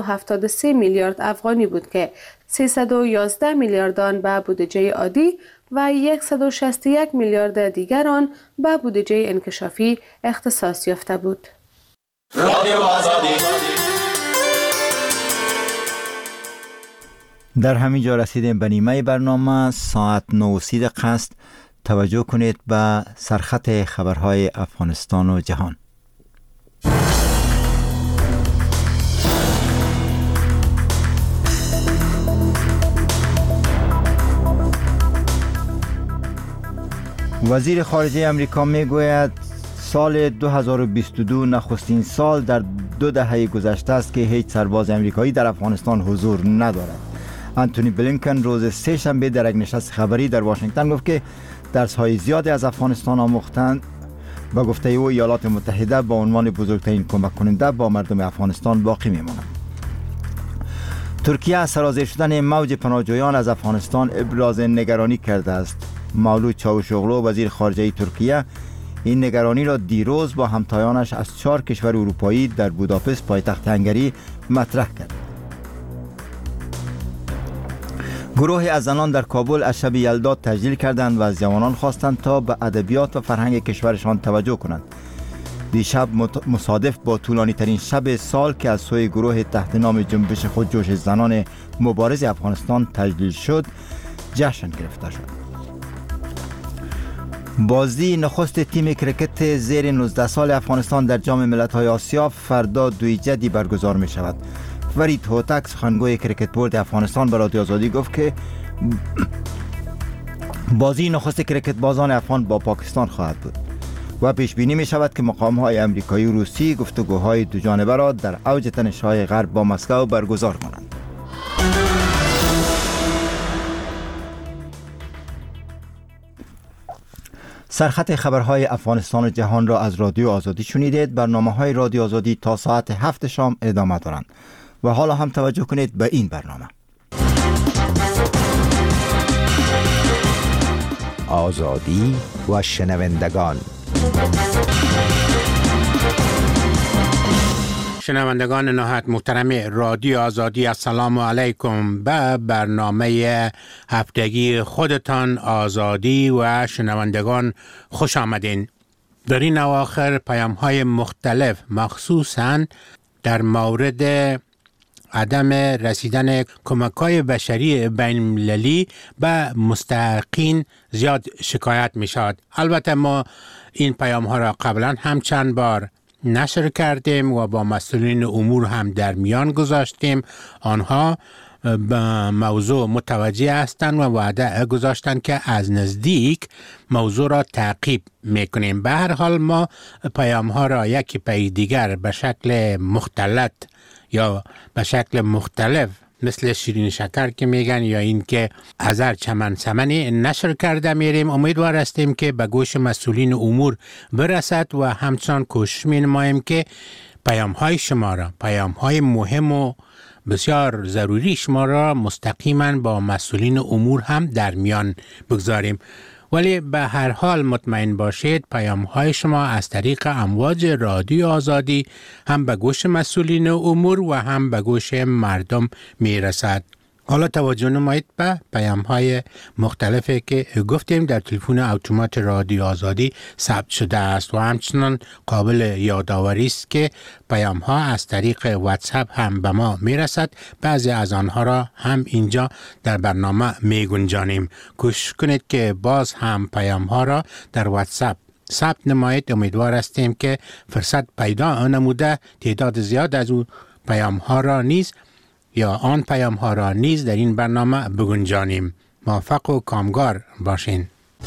Speaker 9: 473 میلیارد افغانی بود که 311 میلیارد آن به بودجه عادی و 161 میلیارد دیگر آن به بودجه انکشافی اختصاص یافته بود.
Speaker 1: در همین جا رسیدیم به نیمه برنامه. ساعت 9:30 است. توجه کنید به سرخط خبرهای افغانستان و جهان. وزیر خارجه امریکا میگوید سال 2022 نخستین سال در 2 دهه گذشته است که هیچ سرباز امریکایی در افغانستان حضور ندارد. انتونی بلینکن روز سه‌شنبه در یک نشست خبری در واشنگتن گفت که درس‌های زیادی از افغانستان آموختند. با گفته او ایالات متحده با عنوان بزرگترین کمک کننده با مردم افغانستان باقی میماند. ترکیه از سرازیر شدن موج پناهجویان از افغانستان ابراز نگرانی کرده است. مولود چاوشوغلو وزیر خارجه ترکیه این نگرانی را دیروز با همتایانش از 4 کشور اروپایی در بوداپست پایتخت هنگری مطرح کرد. گروهی از زنان در کابل از شب یلدا تجلیل کردند و از جوانان خواستند تا به ادبیات و فرهنگ کشورشان توجه کنند. دیشب مصادف با طولانی ترین شب سال که از سوی گروه تحت نام جنبش خودجوش زنان مبارز افغانستان تجلیل شد جشن گرفته شد. بازی نخست تیم کرکت زیر 19 سال افغانستان در جام ملت‌های آسیا فردا 2 جدی برگزار می شود. فرید هوتک سخنگوی کرکت بورد افغانستان به رادیو آزادی گفت که بازی نخست کرکت بازان افغان با پاکستان خواهد بود و پیش بینی می شود که مقام‌های امریکایی و روسی گفتگوهای دو جانبه را در اوج تنش‌های غرب با مسکو برگزار کنند. سرخط خبرهای افغانستان و جهان را از رادیو آزادی شنیدید. برنامه‌های رادیو آزادی تا ساعت 7 شام ادامه دارند و حالا هم توجه کنید به این برنامه.
Speaker 5: آزادی و شنوندگان. شنوندگان نهایت محترم رادیو آزادی، السلام علیکم. به برنامه هفتگی خودتان آزادی و شنوندگان خوش آمدین. در این اواخر پیام های مختلف مخصوصاً در مورد عدم رسیدن کمک‌های بشری بین‌المللی به مستحقین زیاد شکایت می شود. البته ما این پیام ها را قبلا هم چند بار نشر کردیم و با مسئولین امور هم در میان گذاشتیم. آنها به موضوع متوجه هستند و وعده گذاشتند که از نزدیک موضوع را تعقیب میکنیم. به هر حال ما پیام ها را یکی پی دیگر به شکل مختلط یا به شکل مختلف مثل شیرین شکر که میگن یا این که هزار چمن سمنی نشر کرده میریم. امیدوار هستیم که به گوش مسئولین امور برسد و همچنان کوشش می‌نماییم که پیام های شما را، پیام های مهم و بسیار ضروری شما را مستقیما با مسئولین امور هم در میان بگذاریم. ولی به هر حال مطمئن باشید پیام های شما از طریق امواج رادیو آزادی هم به گوش مسئولین امور و هم به گوش مردم میرسد. حالا توجه نمایید به پیام های مختلفی که گفتیم در تلفن اتومات رادیو آزادی ثبت شده است و همچنان قابل یادآوری است که پیام ها از طریق واتساپ هم به ما میرسد. بعضی از آنها را هم اینجا در برنامه میگنجانیم. کوشش کنید که باز هم پیام ها را در واتساپ ثبت نمایید. امیدوار هستیم که فرصت پیدا نموده تعداد زیاد از اون پیام ها را نیز یا آن پیام ها را نیز در این برنامه بگنجانیم. موفق و کامگار باشین.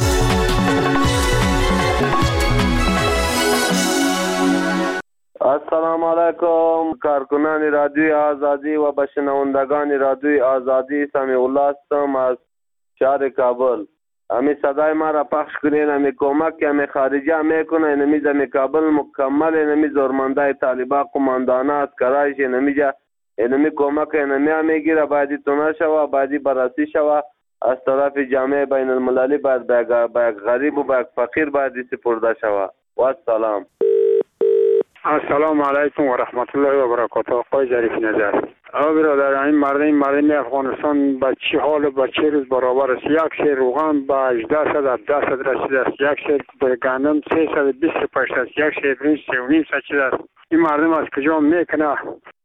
Speaker 22: السلام علیکم کارکنان رادیوی آزادی و به شنوندگان رادیوی آزادی. سمیع الله هستم از شهر کابل. امی صدای ما را پخش کنین. امی کمک که امی خارجه میکنه اینمی زمی کابل مکمل اینمی زورمنده طالبا قماندانه از کرایش اینمی کمک اینمی هم میگیره. بایدی تونه شوه، بایدی براسی شوه از طرف جامعه بین المللی. باید به یک غریب و به یک فقیر بایدی سپرده شوه. و السلام.
Speaker 23: السلام علیکم و رحمت الله و برکاته. آقای ظریف نظر. آقا برادر، این مردم افغانستان به چه حال و به چه روز برابر است؟ یک سیر روغن به 1800 رسیده است، یک سیر گندم 325 است، یک سیر برنج 3.5 شده است. این مردم از کجا میکنه؟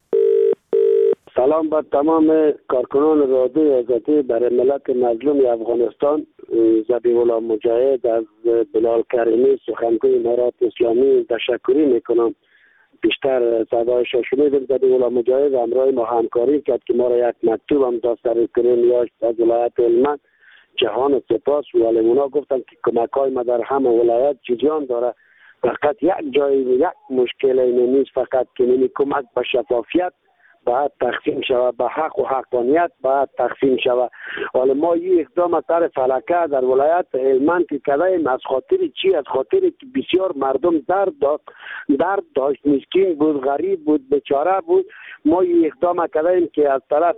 Speaker 4: سلام به تمام کارکنان رادیو آزادی برای ملت مظلوم افغانستان. ذبیح الله مجاهد از بلال کریمی سخنگوی امارات اسلامی تشکری میکنم. بیشتر صدایش شنیدیم. ذبیح الله مجاهد همراه ما همکاری کرد که ما را یک مکتوب هم دسترس کنیم یا از ولایت هلمند
Speaker 14: جهان سپاس. ولی اونا گفتن که کمک‌های ما در همه ولایت جریان داره، فقط یک جای یک مشکل این نیست، فقط که نمی کمک به شفافیت باید تقسیم شود، به حق و حقانیت باید تقسیم شود. ولی ما این اقدام طرف فلکه در ولایت هلمند که کردیم از خاطر چی؟ از خاطر که بسیار مردم درد داشت، مسکین بود، غریب بود، بیچاره بود. ما این اقدام کردیم که از طرف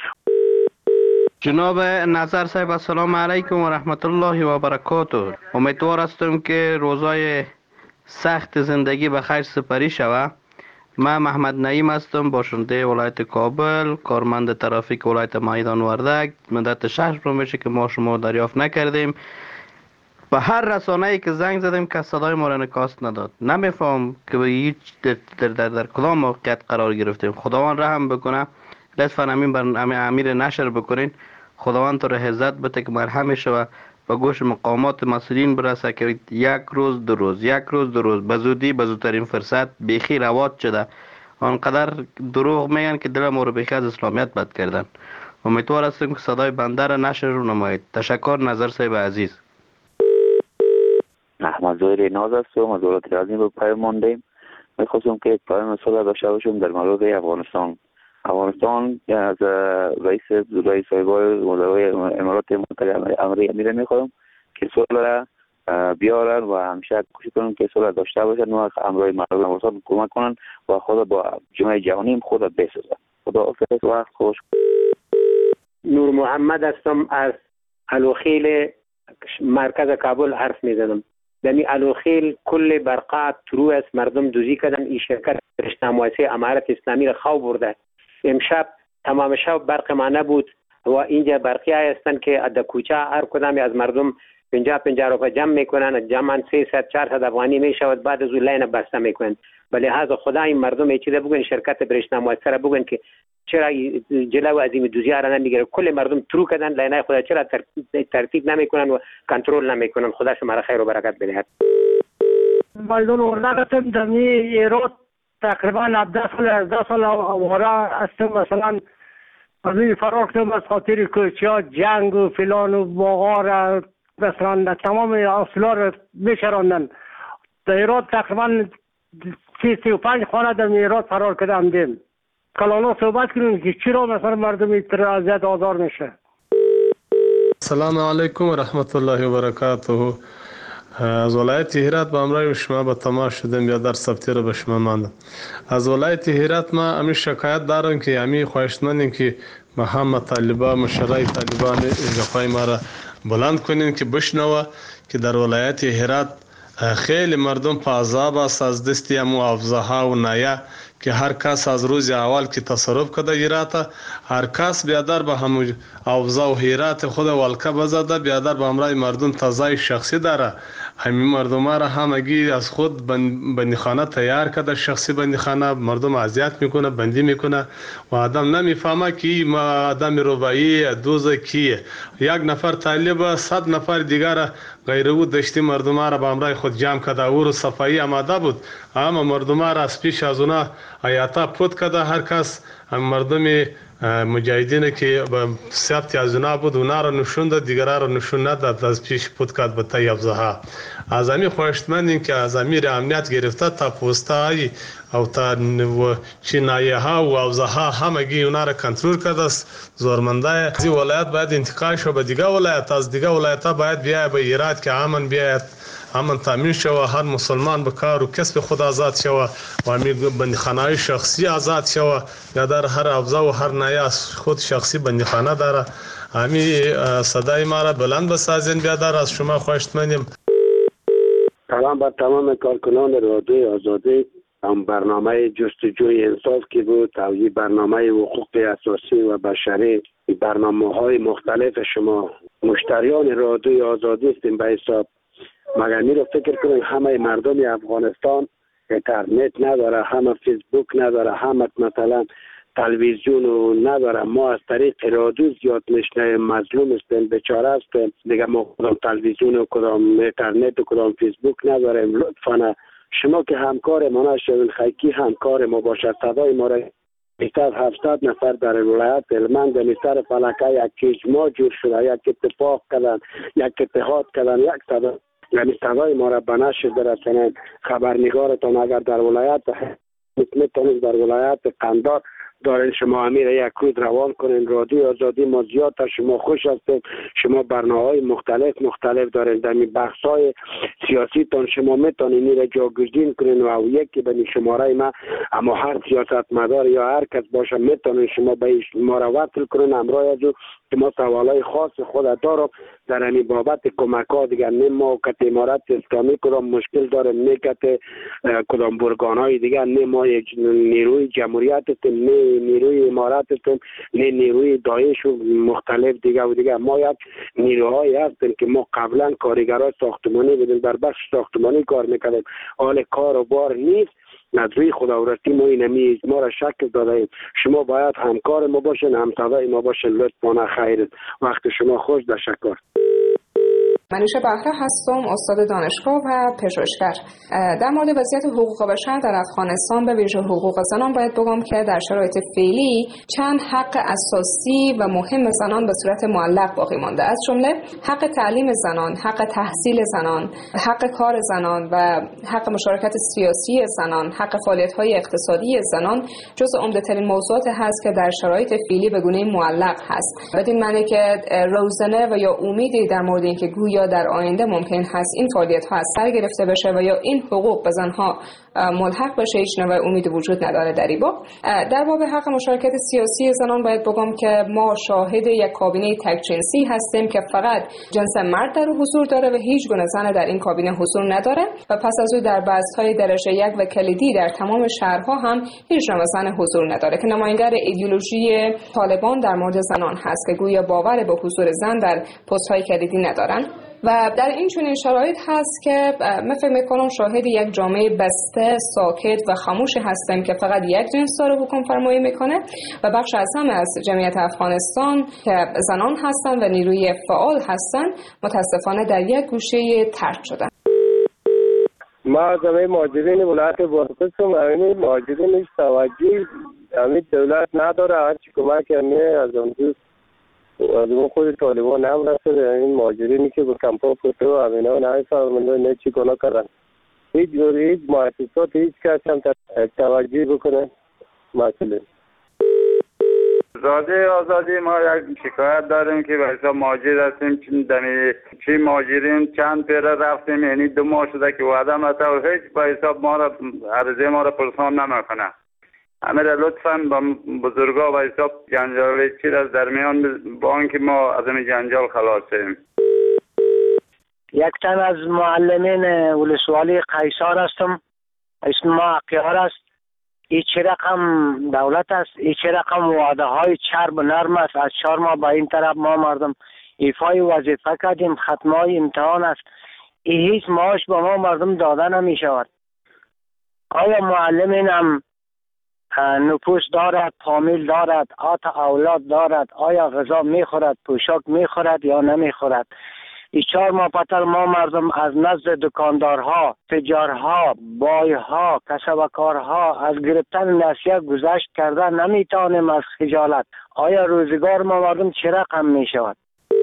Speaker 3: جناب نظر صاحب السلام علیکم و رحمت الله و برکاته. امیدوار هستم که روزای سخت زندگی به خیر سپری شود. من محمد نعیم هستم، باشنده ولایت کابل، کارمند ترافیک ولایت میدان وردک. مدت 6 ماه میشه که ما شما دریافت نکردیم. به هر رسانه‌ای که زنگ زدیم که صدای ما را نکاست نداد. نمیفهم که به هیچ در کدام موقعیت قرار گرفتیم. خداوند رحم بکنه. لطفاً امیر نشر بکنین. خداوند تو را عزت بده که مرهم شود و گوش مقامات مسئولین برسه که یک روز دو روز به زودی به زودترین فرصت بیخی روات شده. آنقدر دروغ میگن که دل ما رو بیخی از اسلامیت بد کردن. امیدوار هستیم که صدای بنده را نشر رو نمایید. تشکر نظر صاحب عزیز.
Speaker 6: احمد زهیر ناز هستم، از ولایت غزنی به پیام ماندیم. میخواستم که یک پیام صلح داشته باشم در مورد افغانستان از رئیس صاحبای وزرای امارات متحده امیر میخوایم که صلح بیارن و همیشه کوشش کنن که صلح داشته باشن و امروی مردم افغانستان کمک کنن و خود با جامعه جهانی خود بسازن. خدا حافظ، وقت خوش.
Speaker 7: نور محمد هستم، از الوخیل مرکز کابل حرف میزنم. دمی الوخیل کل برقات ترو است، مردم دوزی کردن. این شرکت رشته‌مؤسسه امارت اسلامی را خواب برده. امشب تمام شب برق ما نبود و اینجا برقی هستند که در کوچه هر کدام از مردم 50 روپیه جمع میکنن، جمعاً 300-400 افغانی میشود، بعد از اون لاین بسته میکنن. ولی لحاظ خدا این مردم ایچی ده بگن، شرکت برشته‌مؤسسه را بگن که چرا جلو از این دوزی را نمیگیره. کل مردم ترو کردن لاینای خدا، چرا ترتیب نمیکنن و کنترل نمیکنن. خدا شما را خیر و برکت بدهد.
Speaker 24: مردم اردکتم دمی ایراد تقریبا 17 سال وارا هستم. مثلا از این فرار کردم از خاطر کوچه جنگ و فلان و باغا مثلا تمام اصلا را میشراندن. در ایراد تقریبا 35 خانه در ایراد فرار کردم دیم. کلانا صحبت کنیم که چرا مثلا مردم اینطور اذیت آزار میشه.
Speaker 25: سلام علیکم و رحمت الله و برکاته. از ولایت هرات با امرای شما به تماس شدم یا در ثبتی رو به شما ماندم. از ولایت هرات ما امی شکایت دارم که امی خواهشمندیم که ما هم طالبان مشرای طالبان اجرای ما را بلند کنین که بشنوه که در ولایت هرات خیلی مردم په عذاب است از دست امو افزاها و نایا که هر کس از روز اول که تصرف کرده هرات، هر کس بیادر به همون افزا و هرات خود ولکه بزده، بیادر به امرای مردم تازه شخصی داره. همین مردم را همگی از خود بندیخانه تیار کرده، شخصی بندیخانه. مردم اذیت میکنه، بندی میکنه و آدم نمیفهمه که ما آدم ربایی دوزه کیه. یک نفر طالب 100 نفر دیگر غیر او دشتی مردم را به امرای خود جمع کرده. او رو صفایی آماده بود، اما مردم را از پیش از اونا آیاتا پود کرده. هر کس مردم مجاهدین که به ثبت از اونا بود اونا را نشون داد، دیگران را نشون نداد، از پیش پود کرد به تای افزاها. از امی خواهشمندیم که از امیر امنیت گرفته تا پوستایی او تا چینایه ها و افزاها همگی اونا را کنترل کرده است. زورمنده از ولایت باید انتقال شو به دیگه ولایت، از دیگه ولایت ها باید بیاید به هرات که امن بیاید، امن تامین شود، هر مسلمان به کار و کسب خود آزاد شود و امی بندیخانه شخصی آزاد شود. یا در هر افزا و هر نایه خود شخصی بندیخانه داره. امی صدای ما را بلند بسازین بیادر، از شما خواهشمندیم.
Speaker 14: سلام بر تمام کارکنان رادیوی آزادی. هم برنامه جستجوی انصاف که بود، توی برنامه حقوق اساسی و بشری، برنامه های مختلف شما مشتریان رادیوی آزادی هستیم به حساب. مگر می رو فکر کنیم همه مردم افغانستان اینترنت نداره، همه فیسبوک نداره، همه مثلا تلویزیون نداره. ما از طریق رادیو زیاد میشنویم، مظلوم هستیم، بیچاره هستیم. دیگه ما کدام تلویزیون و کدام اینترنت و کدام فیسبوک نداریم. لطفاً شما که همکار ما نشوین، خیکی همکار ما باشد، صدای ما را بیشتر از 700 نفر در ولایت هلمند در سر فلکه یک اجماع جور شده، یک اتفاق کردن، یک اتحاد کردن، یک صدا، یعنی صدای ما را به نشر برسانند. خبرنگارتان اگر در ولایت میتونید در ولایت قندار دارین شما امیر یک روز روان کنین. رادیو آزادی ما زیاد تا شما خوش هستیم. شما برنامه‌های مختلف دارین. در این بحث‌های سیاسی تان شما میتونین میره جاگزین کنین و یکی به شماره ما، اما هر سیاستمدار یا هر کس باشه میتونین شما به ما را وصل کنین همراه از او که ما سوالای خاص خود دارم در این بابت کمک‌ها دیگه. نه ما که امارت اسلامی کدام مشکل داریم، نه که کدام برگان‌های دیگه، نه ما نیروی جمهوریت هستیم، نه نیروی امارت هستیم، نه نیروی داعش و مختلف دیگه و دیگه. ما یک نیروهایی هستیم که ما قبلا کارگرای ساختمانی بودیم، در بخش ساختمانی کار میکردیم، حال کار و بار نیست. ندروی خداوندی ما اینمی ما را شکل داده ایم. شما باید همکار ما باشین، همصدای ما باشین. لطفاً خیر وقت شما خوش. تشکر.
Speaker 2: منوشه بهره هستم، استاد دانشگاه و پژوهشگر. در مورد وضعیت حقوق بشر در افغانستان به ویژه حقوق زنان باید بگم که در شرایط فعلی چند حق اساسی و مهم زنان به صورت معلق باقی مانده، از جمله حق تعلیم زنان، حق تحصیل زنان، حق کار زنان و حق مشارکت سیاسی زنان، حق فعالیت‌های اقتصادی زنان جزو عمده‌ترین موضوعات هست که در شرایط فعلی به گونه معلق هست. بدین معنی که روزنه و یا امیدی در مورد اینکه یا در آینده ممکن هست این فعالیت‌ها از سر گرفته بشه و یا این حقوق به زنها ملحق بشه هیچ نوع امیدی وجود نداره در این باب. در باب حق مشارکت سیاسی زنان باید بگم که ما شاهد یک کابینه تک جنسی هستیم که فقط جنس مرد در حضور داره و هیچ گونه زن در این کابینه حضور نداره و پس از او در بحث‌های درجه یک و کلیدی در تمام شهرها هم هیچ نوع زن حضور نداره که نماینگر ایدئولوژی طالبان در مورد زنان هست که گویا باور به حضور زن در پست‌های کلیدی ندارن. و در این چنین شرایط هست که من فکر میکنم شاهد یک جامعه بسته، ساکت و خاموش هستیم که فقط یک جنس داره حکم فرمایی میکنه و بخش از همه از جمعیت افغانستان که زنان هستن و نیروی فعال هستن متاسفانه در یک گوشه ترک شدن.
Speaker 22: ما از همه مهاجرین ولایت بادغیس همین مهاجرینش توجه همین دولت نداره. هرچی کمک همه از اون از اون خود طالبان هم رسده. این مهاجرینی که به کمپا پرته و همین ها نفهمنده نه چی گناه کردن. هیچ مؤسسات هیچ کس هم توجه بکنه مسئله.
Speaker 10: زاده آزادی ما یک شکایت داریم که به حساب مهاجر هستیم. چی مهاجرین چند پیره رفتیم، یعنی 2 ماه شده که وعده مطلب و هیچ به حساب ما را عرضه ما را پرسان نمیکنه. امیر لطفاً با بزرگا و حساب جنجال چی از درمیان با آنکه ما از این جنجال خلاصیم.
Speaker 24: یک تن از معلمین ولسوالی قیصر هستم. اسم ما اقیار است. این چه رقم دولت است، این چه رقم وعده های چرب و نرم است. از 4 ماه با این طرف ما مردم ایفای وظیفه کردیم، ختمای امتحان است. این هیچ معاش با ما مردم داده نمی شود. آیا معلمین هم نفوس دارد، فامیل دارد، آت اولاد دارد؟ آیا غذا میخورد، پوشاک میخورد یا نمیخورد؟ این 4 ماه پتر ما مردم از نزد دکاندارها، تجارها، بایها، کسبکارها از گرفتن نسیه گذشت کرده نمیتونیم از خجالت. آیا روزگار ما مردم چه رقم میشود؟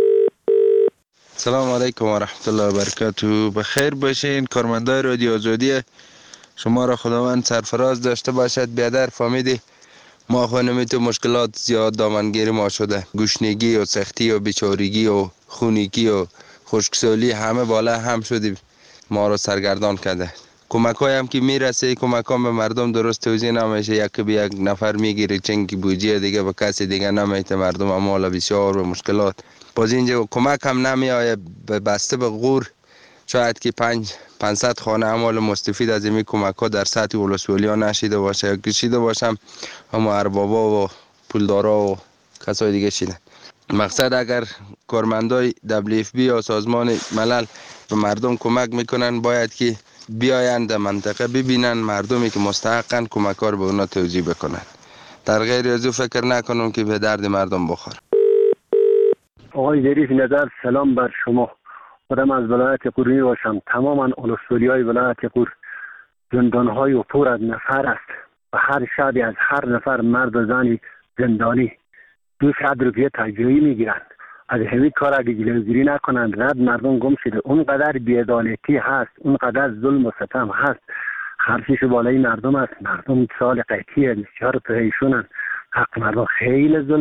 Speaker 11: سلام علیکم و رحمت الله و برکاته. بخیر باشین کارمندای رادیو آزادی. شما را خداوند سرفراز داشته باشد. بیادر فهمیدی ما خانمی تو مشکلات زیاد دامنگیر ما شده. گشنگی و سختی و بیچارگی و خونگی و خشکسالی همه بالا هم شدیم، ما را سرگردان کرده. کمک های هم که میرسه کمک ها به مردم درست توزیع نمیشه. یکی به یک نفر میگیره چنگی بودجه دیگه به کسی دیگه نمیته. مردم امال بسیار و مشکلات. باز اینجا کمک هم نمیآید بسته به غور. شاید که 500 خانه عمال مستفید از این کمک ها در سطح ولسوالی ها نشیده باشه یا کشیده باشم، اما اربابا و پولدارا و کسای دیگه شیدن. مقصد اگر کارمندای WFP یا سازمان ملل به مردم کمک میکنن باید که بیایند در منطقه ببینن مردمی که مستحقن کمک ها رو به اونا توزیع بکنن. در غیر از او فکر نکنم که به درد مردم بخوره.
Speaker 14: آقای ظریف نظر، سلام بر شما. خودم از ولایت قور می باشم. تماما ولسوالی های ولایت قور زندان های و پر از نفر است.
Speaker 24: و هر شب از هر نفر مرد و زن زندانی 200 روپیه تجربی میگیرند. از همین کار اگه جلوگیری نکنند رد مردم گم شده. اونقدر بی‌عدالتی هست، اونقدر ظلم و ستم هست، خرجش بالای مردم است. مردم سال قحطی بسیار پریشونند. حق مردم خیلی ظلم